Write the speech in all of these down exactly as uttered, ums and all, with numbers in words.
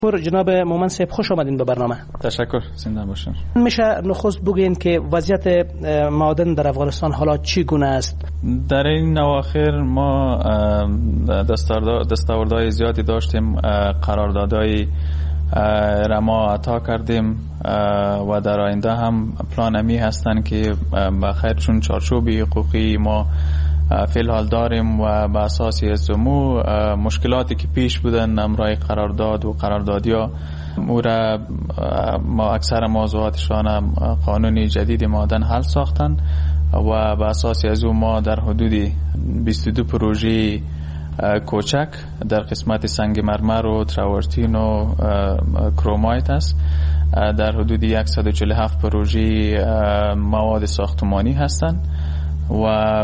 جناب مومن صاحب خوش آمدین به برنامه. تشکر، زنده باشین. میشه نخست بگین که وضعیت معادن در افغانستان حالا چگونه است؟ در این اواخر ما دستاوردهای زیادی داشتیم، قراردادهای رما عطا کردیم و در آینده هم پلان امی هستند که بخیر چون چارچوب حقوقی ما فی الحال داریم و به اساس ازمو مشکلاتی که پیش بودن امرای قرارداد و قراردادیا او را ما اکثر موضوعاتشان قانونی جدید معادن حل ساختن و به اساس از او ما در حدود بیست و دو پروژه کوچک در قسمت سنگ مرمر و تراورتین و کرومایت است، در حدود صد و چهل و هفت پروژه مواد ساختمانی هستند و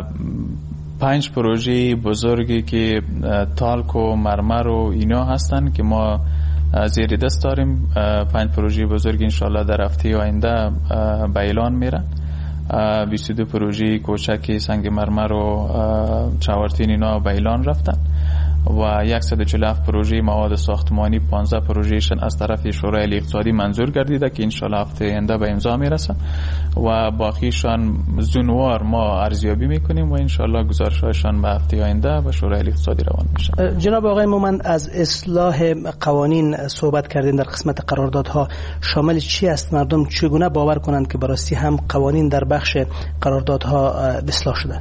پنج پروژه بزرگی که تالک و مرمر و اینا هستن که ما زیر دست داریم. پنج پروژه بزرگ انشالله در هفته آینده به اعلان میرن. بیست و دو پروژه کوچک سنگ مرمر و چاورتین اینا به اعلان رفتن و صد و چهل و هفت پروژه مواد ساختمانی، پانزده پروژهشن از طرف شورای اقتصادی منظور گردیده که انشالله هفته آینده به امضا میرسن و باقیشان زونوار ما ارزیابی میکنیم و انشالله گزارششان به هفته آینده به شورای اقتصادی روان میشه. جناب آقای مومن، از اصلاح قوانین صحبت کردین در قسمت قراردادها، شامل چی است؟ مردم چگونه باور کنند که براستی هم قوانین در بخش قراردادها اصلاح شده؟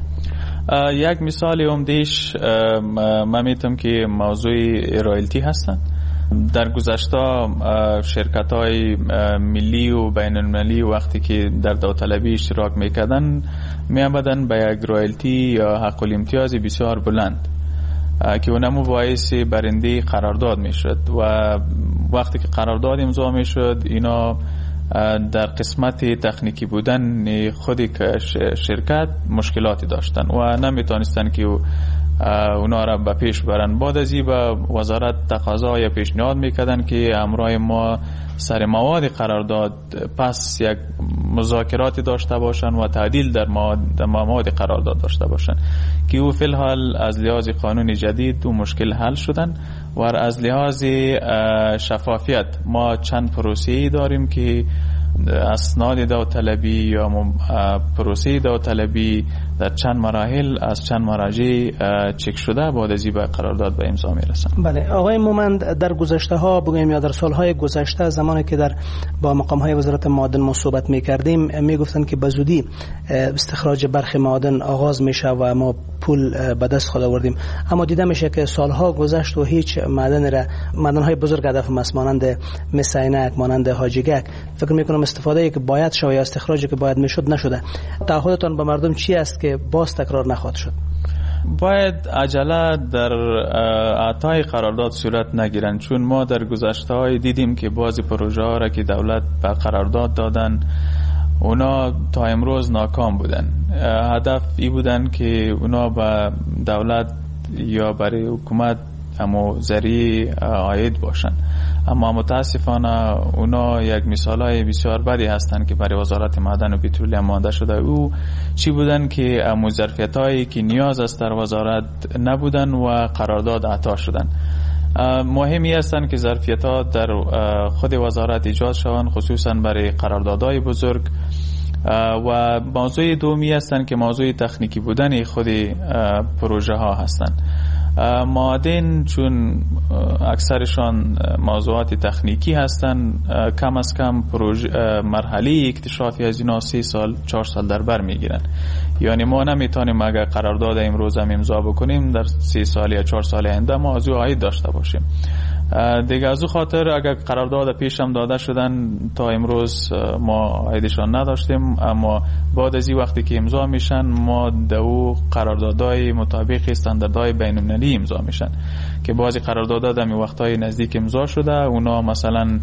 یک مثال عمده‌اش من میتونم که موضوع رایلتی هستن. در گذشته شرکت های ملی و بین المللی وقتی که در داوطلبی اشتراک میکردن میامدن به یک رایلتی یا حق الامتیاز بسیار بلند که اونمو باعث برنده قرارداد میشد و وقتی که قرارداد امضا میشد اینا در قسمت تکنیکی بودن خود شرکت مشکلاتی داشتن و نمیتونستن که اونا را به پیش برن. بعد از این به وزارت تقاضا یا پیشنهاد میکردن که همراه ما سر مواد قرارداد پس یک مذاکراتی داشته باشن و تعدیل در مواد, مواد قرارداد داشته باشن که او فی الحال از لحاظ قانون جدید و مشکل حل شدن و از لحاظ شفافیت ما چند پروسه‌ای داریم که اسناد داوطلبی یا پروسه داوطلبی در چند مراحل از چند مراجع چک شده بعد از این به قرارداد به امضا میرسن. بله آقای مومن، در گذشته ها بگویم یا در سالهای گذشته زمانی که در با مقام های وزارت معادن ما صحبت میکردیم میگفتن که به زودی استخراج برخی معادن آغاز میشه و ما پول به دست خود آوردیم، اما دیده میشه که سالها گذشت و هیچ معدن را معدن های بزرگ هدف مس مانند مس عینک، مانند حاجیگک فکر میکنم استفاده که باید شود یا استخراجی که باید میشد نشده. تعهدتان به مردم چی است که باز تکرار نخواهد شد؟ باید عجله در اعطای قرارداد صورت نگیرن، چون ما در گذشته های دیدیم که بعضی پروژه ها را که دولت به قرارداد دادن اونا تا امروز ناکام بودن. هدف ای بودن که اونا به دولت یا برای حکومت همو ذریعه عاید باشن، اما متاسفانه اونا یک مثالای بسیار بدی هستن که برای وزارت معدن و پترول مانده شده. او چی بودن که همو ظرفیتایی که نیاز است در وزارت نبودن و قرارداد عطا شدن. مهمی هستن که ظرفیت‌ها در خود وزارت ایجاد شوند، خصوصا برای قراردادهای بزرگ. و موضوع دومی هستن که موضوع تکنیکی بودن خود پروژه ها هستن. معادن چون اکثرشان موضوعات تکنیکی هستن، کم از کم مرحله اکتشافی از اینا سه سال چهار سال در بر میگیرن. یعنی ما نمیتونیم اگر قرارداد امروز هم امضا بکنیم در سه سال یا چهار سال آینده ما از او عاید داشته باشیم. دیگه از او خاطر اگر قرارداد پیش هم داده شدن تا امروز ما عایدشان نداشتیم، اما بعد از این وقتی که امضا میشن ما دو قراردادهای مطابق استانداردهای بین المللی امضا میشن که بعضی قراردادها در وقتهای نزدیک امضا شده. اونا مثلا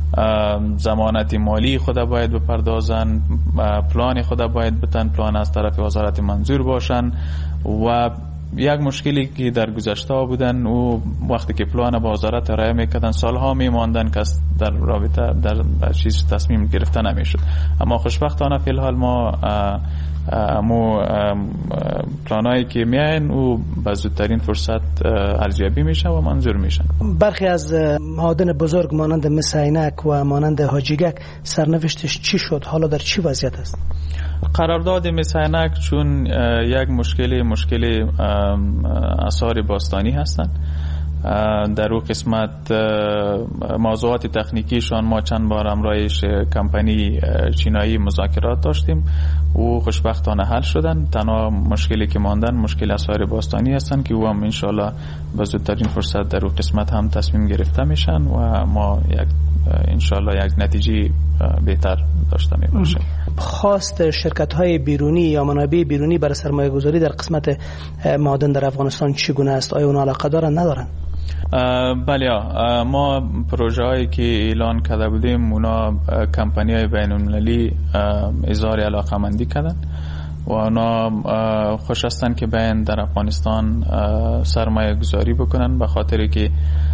ضمانت مالی خود باید بپردازن، پلان خود باید بتن، پلان از طرف وزارت منظور باشن و یک مشکلی که در گذشته بودن او وقتی که پلان با وزارت ارائه میکردن سالها میماندن که در رابطه در چیز تصمیم گرفته نمیشد. اما خوشبختانه فی الحال ما امو پلانایی که میاین او به زودترین فرصت ارزیابی میشه و منظور میشن. برخی از معادن بزرگ مانند مس عینک و مانند حاجیگک سرنوشتش چی شد؟ حالا در چی وضعیت است؟ قرارداد مس عینک چون یک مشکل مشکل آثار باستانی هستند، در او قسمت موضوعات تکنیکیشان ما چند بار همراه کمپانی چینایی مذاکرات داشتیم، او خوشبختانه حل شدن. تنها مشکلی که ماندن مشکل آثار باستانی هستند که او هم انشالله به زودترین فرصت در او قسمت هم تصمیم گرفته میشن و ما یک انشالله یک نتیجه بهتر داشته می باشیم. خواست شرکت های بیرونی یا منابع بیرونی برای سرمایه گذاری در قسمت معادن در افغانستان چگونه است؟ آیا اون علاقه دارن ندارن؟ بله، ما پروژه هایی که اعلان کرده بودیم اونا کمپانی های بین المللی اظهار علاقه مندی کردن و اونا خوش هستن که بین در افغانستان سرمایه گذاری بکنن، به خاطر که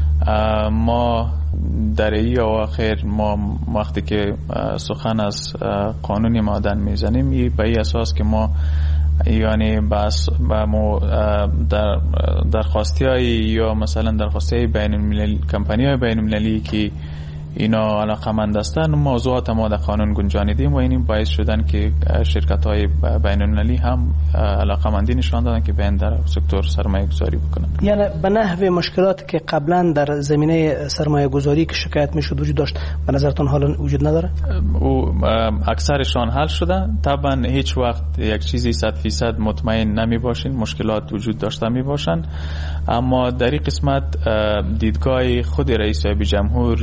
ما در ای اواخر ما وقتی که سخن از قانون معادن میزنیم ای به این اساس که ما یعنی بس با مو در درخواستی های یا مثلا درخواستی های بین المللی کمپانی های بین المللی که اینا علاقمند هستند موضوعات ما در قانون گنجانیدیم و این باعث شدن که شرکت های بین المللی هم علاقمندی نشان دادن که بین در سکتور سرمایه گذاری بکنن. یعنی به نحو مشکلاتی که قبلا در زمینه سرمایه گذاری که شکایت میشد وجود داشت به نظرتون حالا وجود نداره؟ او اکثرشان حل شده. طبعا هیچ وقت یک چیزی صد فیصد مطمئن نمی باشین، مشکلات وجود داشته می باشن، اما در این قسمت دیدگاه خود رئیس جمهور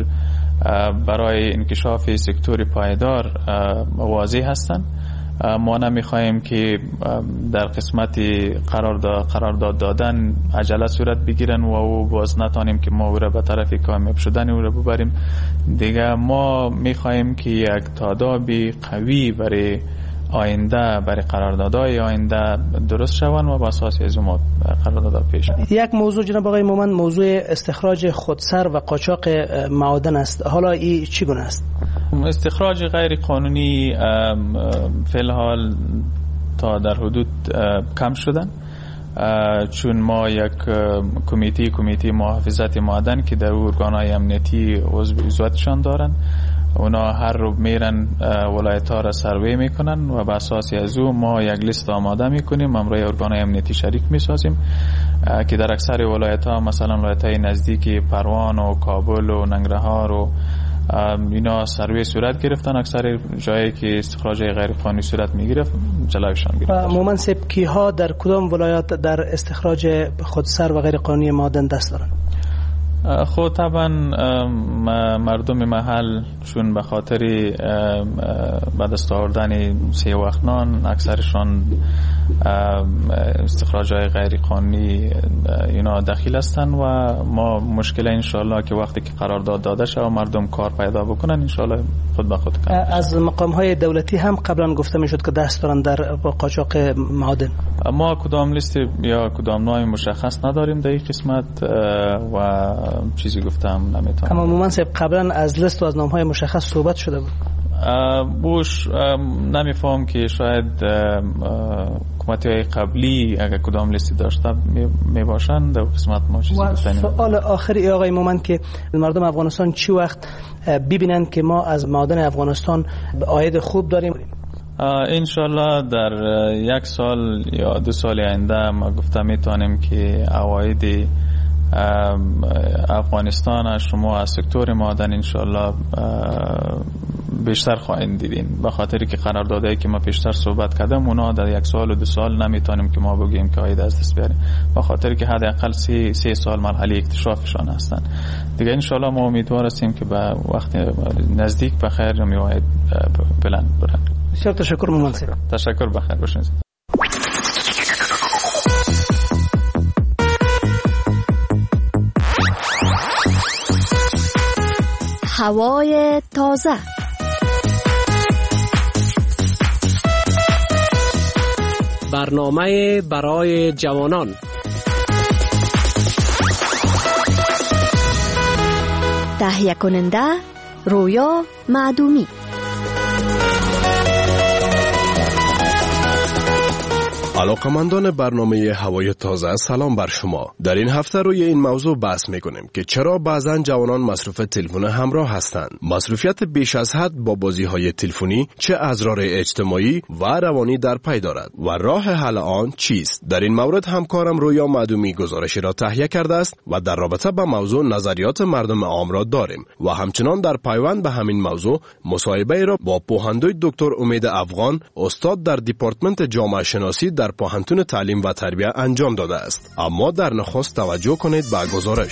برای انکشاف سکتور پایدار واضح هستند. ما نمیخواهیم که در قسمت قرارداد قرارداد دادن عجله صورت بگیرن و او باز نتانیم که ما او را به طرف کامیاب شدن او را ببریم. دیگه ما میخواهیم که یک تادابی قوی برای آینده برای قراردادهای آینده درست شوند و با اساس از ما قراردادها پیش برند. یک موضوع جناب آقای مومند موضوع استخراج خودسر و قاچاق معادن است. حالا این چگونه است؟ استخراج غیر قانونی فی الحال تا در حدود کم شدن، چون ما یک کمیته کمیته محافظت معادن که در ارگان‌های امنیتی عضویتشان دارن، اونا هر رو میرن ولایت ها را سروی میکنن و به اساس از او ما یک لیست آماده میکنیم، امروی ارگان‌های امنیتی شریک میسازیم که در اکثر ولایت ها مثلا ولایت های نزدیک پروان و کابل و ننگرهار و اینا سروی صورت گرفتن، اکثر جایی که استخراج غیر قانونی صورت میگرفت جلوشان گرفت. مومن صاحب کیها در کدام ولایات در استخراج خودسر و غیر قانونی معادن دست دارن؟ خود طبعا مردم محل چون به خاطر به دست آوردن سیاه و اخنان اکثرشان استخراج های غیر قانونی اینا دخیل هستن و ما مشکل انشالله که وقتی که قرارداد داده شد و مردم کار پیدا بکنن انشالله خود به خود کنن. از مقام های دولتی هم قبلا گفته میشد که دست دارن در قاچاق معادن. ما کدام لیست یا کدام نوع مشخص نداریم در این قسمت و چیزی گفتم نمیتونم. اما مومن صاحب قبلا از لیست و از نام های مشخص صحبت شده بود. بوش نمیفهم که شاید حکومتی های قبلی اگر کدام لیستی داشته می باشند در قسمت ما چیزی گفتنیم. سوال آخری آقای مومن که مردم افغانستان چی وقت ببینند که ما از معادن افغانستان عاید خوب داریم؟ انشالله در یک سال یا دو سال آینده ما گفته میتونیم که عواید افغانستان شما از سکتور معادن انشالله بیشتر خواهید دیدین، به خاطر که قراردادایی که ما پیشتر صحبت کردم اونا در یک سال و دو سال نمیتونیم که ما بگیم که عاید از دست بیاریم، به خاطر که حداقل سه سه سال مرحله اکتشافشان هستن دیگه. انشالله ما امیدوار هستیم که به وقت نزدیک به خیر میواید بلند برن. بسیار تشکر مومن صاحب. تشکر، بخیر باشین. هوای تازه. برنامه برای جوانان. تهیه کننده رویا معدومی. علاقمندان برنامه هوای تازه، سلام بر شما. در این هفته روی این موضوع بحث میکنیم که چرا بعضن جوانان مصروف تلفن همراه هستند. مصروفیت بیش از حد با بازی‌های تلفنی چه اضرار اجتماعی و روانی در پی دارد و راه حل آن چیست؟ در این مورد همکارم رویا معدومی گزارشی را تهیه کرده است و در رابطه با موضوع نظریات مردم عام را داریم و همچنان در پیوند به همین موضوع مصاحبه را با پوهندوی دکتر امید افغان، استاد در دپارتمنت جامعه شناسی در پوهنتون تعلیم و تربیت انجام داده است. اما در نخست توجه کنید به گزارش.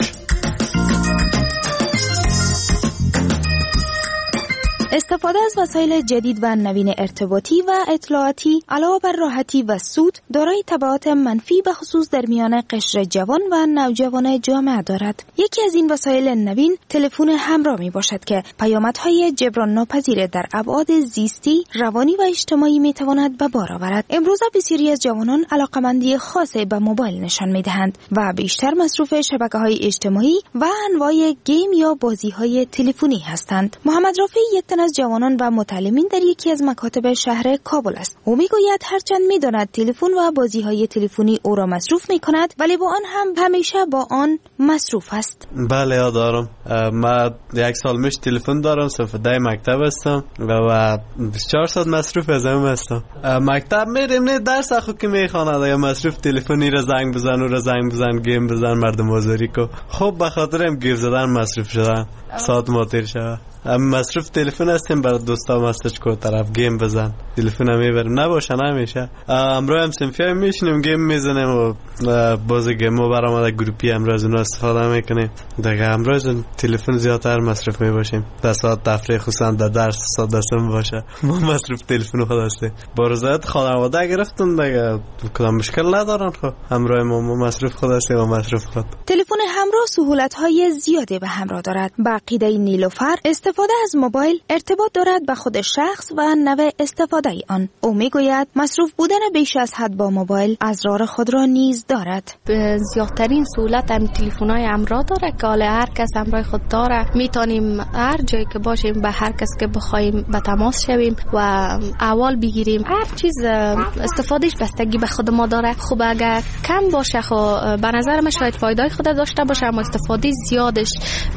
استفاده از وسایل جدید و نوین ارتباطی و اطلاعاتی علاوه بر راحتی و سود دارای تبعات منفی به خصوص در میان قشر جوان و نوجوان جامعه دارد. یکی از این وسایل نوین تلفن همراه می باشد که پیامدهای جبران ناپذیر در ابعاد زیستی، روانی و اجتماعی می تواند به بار آورد. امروزه بسیاری از جوانان علاقمندی خاصی به موبایل نشان می دهند و بیشتر مصروف شبکه‌های اجتماعی و انواع گیم یا بازی‌های تلفنی هستند. محمد رافی یک از جوانان و متعلمین در یکی از مکاتب شهر کابل است. او میگوید هرچند میداند تلفن و بازی‌های تلفنی او را مصروف میکند ولی با آن هم همیشه با آن مصروف است. بله یاد دارم. من یک سال میش تلفن دارم، صف ده مکتب هستم و بیست و چهار ساعت مصروف از اون هستم. مکتب میریم نه درس اخو که میخواند یا مصروف تلفنی را زنگ بزن و را زنگ بزن گیم بزن مردم بازاری کو. خب به خاطر هم گیم زدن مصروف شدن ساعت ما تیر شد. مصروف تلفن هستیم برای دوستا مسج کو طرف گیم بزن تلفن هم میبریم نباشه نمیشه. امروز هم سنفی هم میشنیم گیم میزنیم و بازی گیم و برامده گروپی امروز اونو استفاده میکنیم. دیگه امروز تلفن زیادتر مصروف میباشیم. در ساعت تفریح خصوصا در درس ساعت دستم باشه ما مصروف تلفن خود هستیم. با رضایت خانواده گرفتن دیگه کدام مشکل ندارن. خب امروز ما مصروف خود هستیم و مصروف خود. تلفن همراه سهولت های زیادی به همراه دارد. با عقیده نیلوفر استفاده از موبایل ارتباط دارد به خود شخص و نوع استفاده آن. او میگوید مصروف بودن بیش از حد با موبایل اضرار خود را نیز دارد. زیادترین سهولت هم تلفن‌های همراه داره که حالا هر کس همراه خود داره. میتونیم هر جایی که باشیم به هر کس که بخوایم به تماس شویم و احوال بگیریم. هر چیز استفادهش بستگی به خود ما داره. خب اگر کم باشه خب به نظر من شاید فایده خود داشته باشه اما استفاده زیادش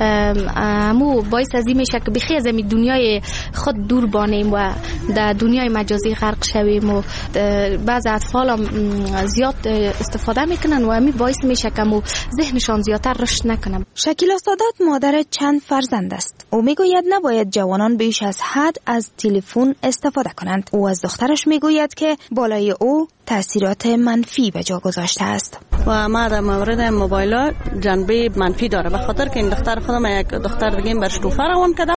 امو باعث از این میشه که بخی از این دنیای خود دور بانیم و در دنیای مجازی غرق شویم و بعض اطفال هم زیاد استفاده میکنن و همین باعث میشه که مو ذهنشان زیادتر رشد نکنه. شکیلا سادات مادر چند فرزند است. او میگوید نباید جوانان بیش از حد از تلفن استفاده کنند. او از دخترش میگوید که بالای او تأثیرات منفی به جا گذاشته است. و ما در مورد موبایل جنبه منفی داره به خاطر که این دختر خودم یک دختر دیگه برش توفه روان کرده